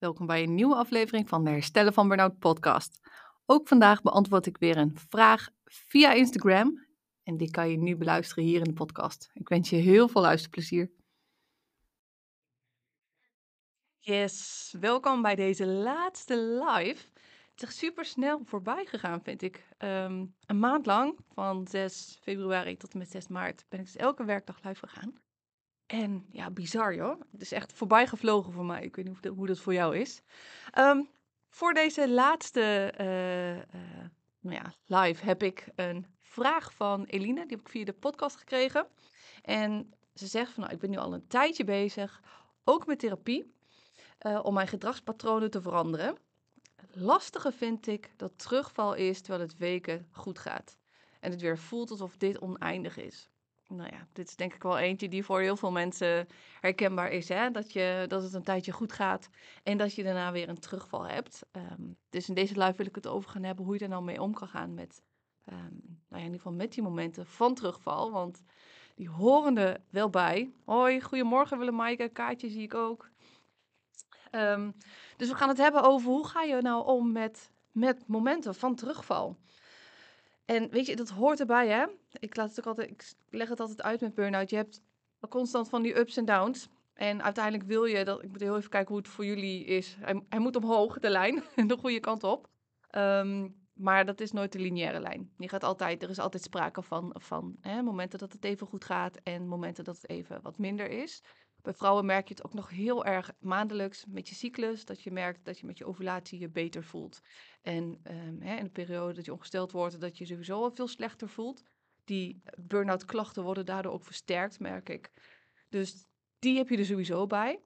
Welkom bij een nieuwe aflevering van de Herstellen van Burnout podcast. Ook vandaag beantwoord ik weer een vraag via Instagram en die kan je nu beluisteren hier in de podcast. Ik wens je heel veel luisterplezier. Yes, welkom bij deze laatste live. Het is echt super snel voorbij gegaan, vind ik. Een maand lang, van 6 februari tot en met 6 maart, ben ik dus elke werkdag live gegaan. En ja, bizar joh. Het is echt voorbij gevlogen voor mij. Ik weet niet hoe dat voor jou is. Ehm, voor deze laatste live heb ik een vraag van Eline. Die heb ik via de podcast gekregen. En ze zegt van, nou, ik ben nu al een tijdje bezig, ook met therapie, om mijn gedragspatronen te veranderen. Het lastige vind ik dat terugval is terwijl het weken goed gaat. En het weer voelt alsof dit oneindig is. Nou ja, dit is denk ik wel eentje die voor heel veel mensen herkenbaar is. Hè? Dat het een tijdje goed gaat en dat je daarna weer een terugval hebt. Dus in deze live wil ik het over gaan hebben hoe je er nou mee om kan gaan met, in ieder geval met die momenten van terugval. Want die horen er wel bij. Hoi, goedemorgen Willemaaike, Kaatje zie ik ook. Dus we gaan het hebben over hoe ga je nou om met momenten van terugval. En weet je, dat hoort erbij, hè? Ik leg het altijd uit met burn-out. Je hebt constant van die ups en downs. En uiteindelijk wil je dat. Ik moet heel even kijken hoe het voor jullie is. Hij moet omhoog, de lijn, de goede kant op. Maar dat is nooit de lineaire lijn. Er is altijd sprake van momenten dat het even goed gaat en momenten dat het even wat minder is. Bij vrouwen merk je het ook nog heel erg maandelijks met je cyclus. Dat je merkt dat je met je ovulatie je beter voelt. En in de periode dat je ongesteld wordt, dat je sowieso al veel slechter voelt. Die burn-out klachten worden daardoor ook versterkt, merk ik. Dus die heb je er sowieso bij.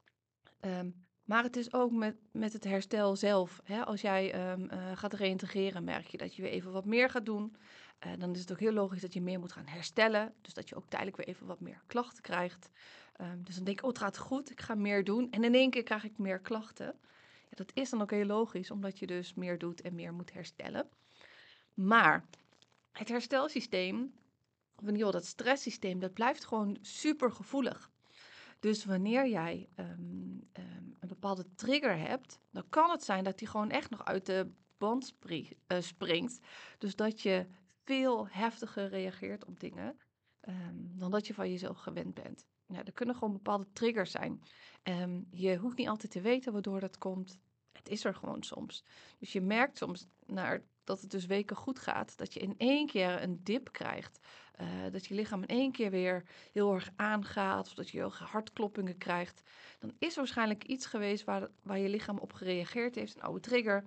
Maar het is ook met het herstel zelf. Hè? Als jij gaat reïntegreren, merk je dat je weer even wat meer gaat doen. Dan is het ook heel logisch dat je meer moet gaan herstellen. Dus dat je ook tijdelijk weer even wat meer klachten krijgt. Dus dan denk ik, oh, het gaat goed, ik ga meer doen. En in één keer krijg ik meer klachten. Ja, dat is dan ook heel logisch, omdat je dus meer doet en meer moet herstellen. Maar het herstelsysteem, of in ieder geval dat stresssysteem, dat blijft gewoon super gevoelig. Dus wanneer jij een bepaalde trigger hebt, dan kan het zijn dat die gewoon echt nog uit de band springt. Dus dat je veel heftiger reageert op dingen dan dat je van jezelf gewend bent. Ja, er kunnen gewoon bepaalde triggers zijn. Je hoeft niet altijd te weten waardoor dat komt. Het is er gewoon soms. Dus je merkt soms dat het dus weken goed gaat, dat je in één keer een dip krijgt. Dat je lichaam in één keer weer heel erg aangaat, of dat je heel erg hartkloppingen krijgt. Dan is er waarschijnlijk iets geweest waar je lichaam op gereageerd heeft, een oude trigger.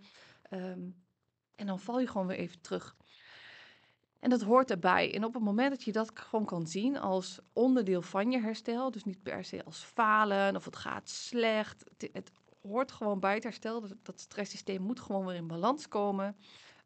En dan val je gewoon weer even terug. En dat hoort erbij. En op het moment dat je dat gewoon kan zien als onderdeel van je herstel, dus niet per se als falen of het gaat slecht. Het hoort gewoon bij het herstel. Dat stresssysteem moet gewoon weer in balans komen.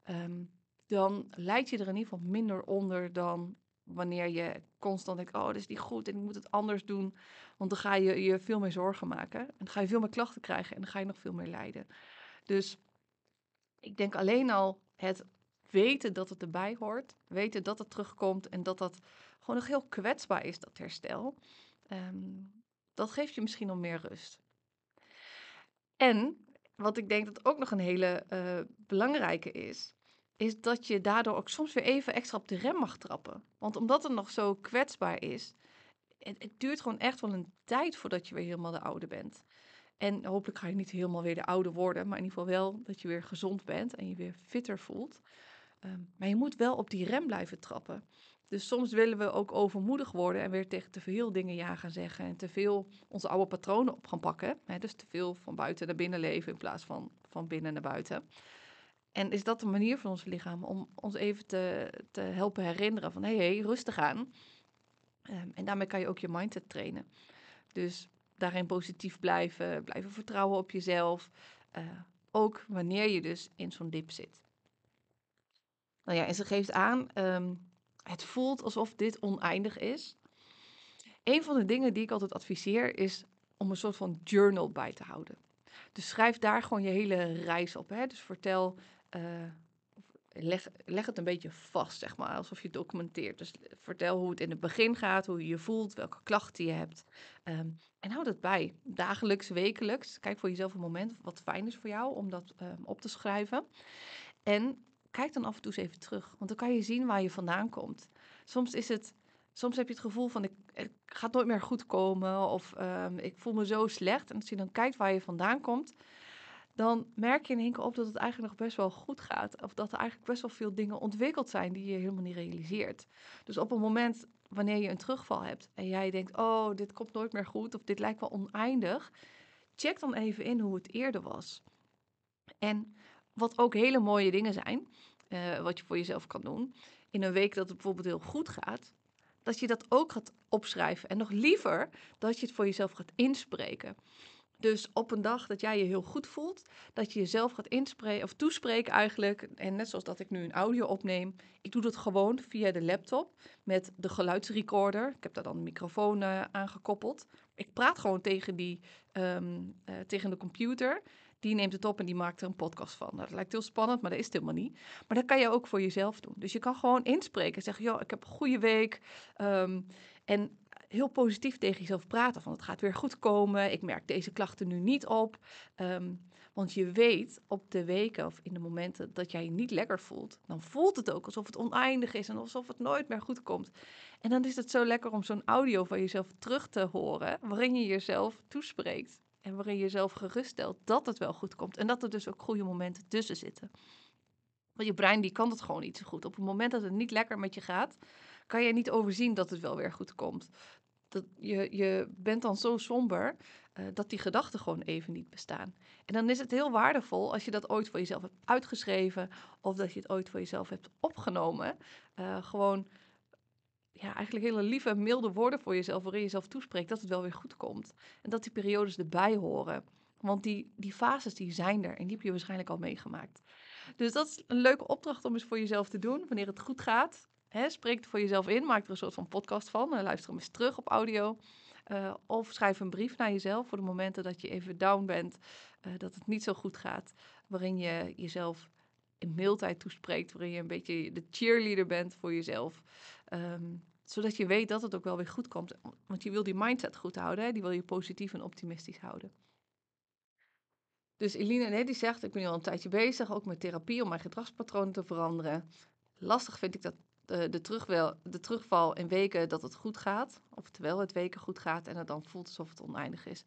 Dan lijdt je er in ieder geval minder onder dan wanneer je constant denkt, oh, dat is niet goed en ik moet het anders doen. Want dan ga je je veel meer zorgen maken. En dan ga je veel meer klachten krijgen en dan ga je nog veel meer lijden. Dus ik denk alleen al het weten dat het erbij hoort, weten dat het terugkomt en dat dat gewoon nog heel kwetsbaar is, dat herstel. Dat geeft je misschien nog meer rust. En wat ik denk dat ook nog een hele belangrijke is dat je daardoor ook soms weer even extra op de rem mag trappen. Want omdat het nog zo kwetsbaar is, het duurt gewoon echt wel een tijd voordat je weer helemaal de oude bent. En hopelijk ga je niet helemaal weer de oude worden, maar in ieder geval wel dat je weer gezond bent en je weer fitter voelt. Maar je moet wel op die rem blijven trappen. Dus soms willen we ook overmoedig worden en weer tegen te veel dingen ja gaan zeggen en te veel onze oude patronen op gaan pakken. Hè? Dus te veel van buiten naar binnen leven in plaats van binnen naar buiten. En is dat een manier van ons lichaam om ons even te helpen herinneren van hey, rustig aan. En daarmee kan je ook je mindset trainen. Dus daarin positief blijven vertrouwen op jezelf. Ook wanneer je dus in zo'n dip zit. Nou ja, en ze geeft aan, het voelt alsof dit oneindig is. Een van de dingen die ik altijd adviseer is om een soort van journal bij te houden. Dus schrijf daar gewoon je hele reis op. Hè? Dus vertel leg het een beetje vast, zeg maar, alsof je het documenteert. Dus vertel hoe het in het begin gaat, hoe je je voelt, welke klachten je hebt. Ehm, en hou dat bij, dagelijks, wekelijks. Kijk voor jezelf een moment wat fijn is voor jou om dat op te schrijven. En kijk dan af en toe eens even terug, want dan kan je zien waar je vandaan komt. Soms is het, soms heb je het gevoel van ik ga het nooit meer goed komen of ik voel me zo slecht. En als je dan kijkt waar je vandaan komt, dan merk je in één keer op dat het eigenlijk nog best wel goed gaat. Of dat er eigenlijk best wel veel dingen ontwikkeld zijn die je helemaal niet realiseert. Dus op een moment wanneer je een terugval hebt en jij denkt, oh, dit komt nooit meer goed of dit lijkt wel oneindig, check dan even in hoe het eerder was. En wat ook hele mooie dingen zijn, wat je voor jezelf kan doen, in een week dat het bijvoorbeeld heel goed gaat, dat je dat ook gaat opschrijven. En nog liever dat je het voor jezelf gaat inspreken. Dus op een dag dat jij je heel goed voelt, dat je jezelf gaat inspreken of toespreken eigenlijk. En net zoals dat ik nu een audio opneem, ik doe dat gewoon via de laptop met de geluidsrecorder. Ik heb daar dan een microfoon aan gekoppeld. Ik praat gewoon tegen de computer. Die neemt het op en die maakt er een podcast van. Nou, dat lijkt heel spannend, maar dat is het helemaal niet. Maar dat kan je ook voor jezelf doen. Dus je kan gewoon inspreken en zeggen, joh, ik heb een goede week. En heel positief tegen jezelf praten. Van het gaat weer goed komen. Ik merk deze klachten nu niet op. Want je weet op de weken of in de momenten dat jij je niet lekker voelt. Dan voelt het ook alsof het oneindig is en alsof het nooit meer goed komt. En dan is het zo lekker om zo'n audio van jezelf terug te horen. Waarin je jezelf toespreekt. En waarin je jezelf geruststelt dat het wel goed komt. En dat er dus ook goede momenten tussen zitten. Want je brein die kan het gewoon niet zo goed. Op het moment dat het niet lekker met je gaat, kan je niet overzien dat het wel weer goed komt. Je bent dan zo somber dat die gedachten gewoon even niet bestaan. En dan is het heel waardevol als je dat ooit voor jezelf hebt uitgeschreven of dat je het ooit voor jezelf hebt opgenomen. Gewoon ja, eigenlijk hele lieve, milde woorden voor jezelf waarin je jezelf toespreekt dat het wel weer goed komt. En dat die periodes erbij horen. Want die fases die zijn er en die heb je waarschijnlijk al meegemaakt. Dus dat is een leuke opdracht om eens voor jezelf te doen. Wanneer het goed gaat, spreek het voor jezelf in. Maak er een soort van podcast van. Luister hem eens terug op audio. Of schrijf een brief naar jezelf voor de momenten dat je even down bent. Dat het niet zo goed gaat. Waarin je jezelf in mailtijd toespreekt. Waarin je een beetje de cheerleader bent voor jezelf. Zodat je weet dat het ook wel weer goed komt. Want je wil die mindset goed houden. Hè? Die wil je positief en optimistisch houden. Dus Eline, die zegt, ik ben nu al een tijdje bezig, ook met therapie, om mijn gedragspatroon te veranderen. Lastig vind ik dat de terugval in weken dat het goed gaat, of terwijl het weken goed gaat en het dan voelt alsof het oneindig is.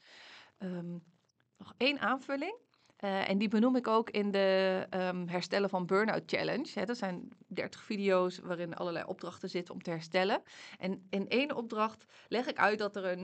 Nog één aanvulling. En die benoem ik ook in de herstellen van Burnout Challenge. Er zijn 30 video's waarin allerlei opdrachten zitten om te herstellen. En in één opdracht leg ik uit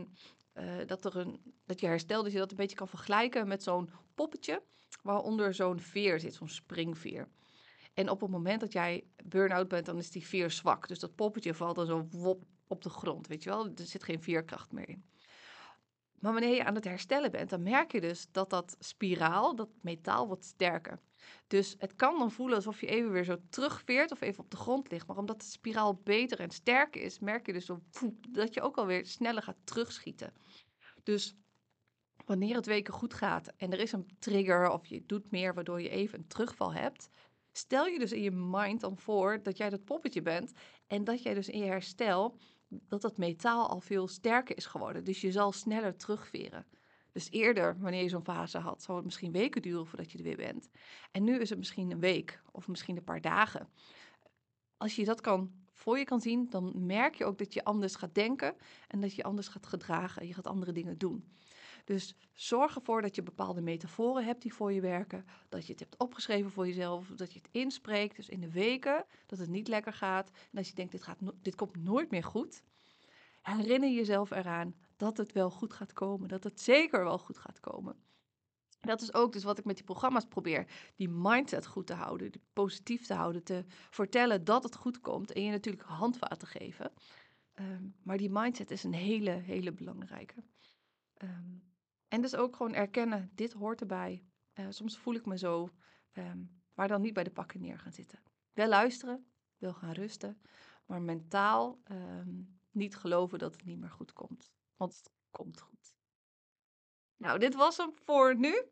dat je herstelt, dat je dat een beetje kan vergelijken met zo'n poppetje waaronder zo'n veer zit, zo'n springveer. En op het moment dat jij burn-out bent, dan is die veer zwak. Dus dat poppetje valt dan zo wop op de grond, weet je wel. Er zit geen veerkracht meer in. Maar wanneer je aan het herstellen bent, dan merk je dus dat dat spiraal, dat metaal, wordt sterker. Dus het kan dan voelen alsof je even weer zo terugveert of even op de grond ligt. Maar omdat de spiraal beter en sterker is, merk je dus zo, dat je ook alweer sneller gaat terugschieten. Dus wanneer het weken goed gaat en er is een trigger of je doet meer waardoor je even een terugval hebt, stel je dus in je mind dan voor dat jij dat poppetje bent en dat jij dus in je herstel dat metaal al veel sterker is geworden. Dus je zal sneller terugveren. Dus eerder, wanneer je zo'n fase had, zou het misschien weken duren voordat je er weer bent. En nu is het misschien een week of misschien een paar dagen. Als je dat voor je kan zien, dan merk je ook dat je anders gaat denken en dat je anders gaat gedragen en je gaat andere dingen doen. Dus zorg ervoor dat je bepaalde metaforen hebt die voor je werken. Dat je het hebt opgeschreven voor jezelf. Dat je het inspreekt. Dus in de weken dat het niet lekker gaat. En als je denkt, dit komt nooit meer goed. Herinner jezelf eraan dat het wel goed gaat komen. Dat het zeker wel goed gaat komen. Dat is ook dus wat ik met die programma's probeer. Die mindset goed te houden. Die positief te houden. Te vertellen dat het goed komt. En je natuurlijk handvaten geven. Maar die mindset is een hele, hele belangrijke. En dus ook gewoon erkennen, dit hoort erbij. Soms voel ik me zo, maar dan niet bij de pakken neer gaan zitten. Wel luisteren, wel gaan rusten, maar mentaal niet geloven dat het niet meer goed komt. Want het komt goed. Nou, dit was hem voor nu.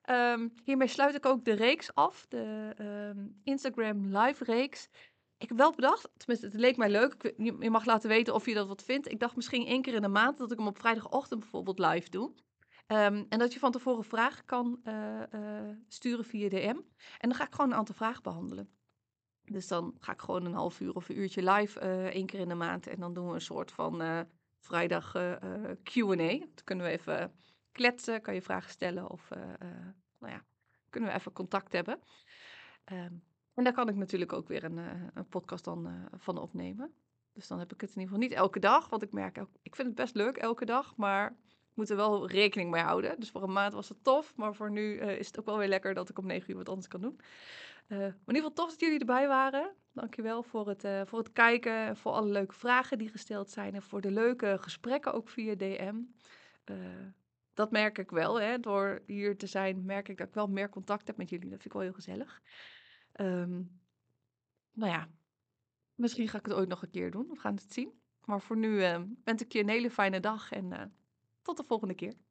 Hiermee sluit ik ook de reeks af, de Instagram live reeks. Ik heb wel bedacht, tenminste het leek mij leuk, je mag laten weten of je dat wat vindt. Ik dacht misschien 1 keer in de maand dat ik hem op vrijdagochtend bijvoorbeeld live doe. En dat je van tevoren vragen kan sturen via DM. En dan ga ik gewoon een aantal vragen behandelen. Dus dan ga ik gewoon een half uur of een uurtje live 1 keer in de maand. En dan doen we een soort van vrijdag Q&A. Dan kunnen we even kletsen, kan je vragen stellen of nou ja, kunnen we even contact hebben. En daar kan ik natuurlijk ook weer een podcast dan van opnemen. Dus dan heb ik het in ieder geval niet elke dag. Want ik merk, ik vind het best leuk elke dag, maar ik moet er wel rekening mee houden. Dus voor een maand was het tof, maar voor nu is het ook wel weer lekker dat ik om 9 uur wat anders kan doen. Maar in ieder geval tof dat jullie erbij waren. Dankjewel voor het kijken en voor alle leuke vragen die gesteld zijn. En voor de leuke gesprekken ook via DM. Eh, dat merk ik wel. Hè. Door hier te zijn merk ik dat ik wel meer contact heb met jullie. Dat vind ik wel heel gezellig. Ehm, nou ja, misschien ga ik het ooit nog een keer doen. We gaan het zien. Maar voor nu wens ik je een hele fijne dag en tot de volgende keer.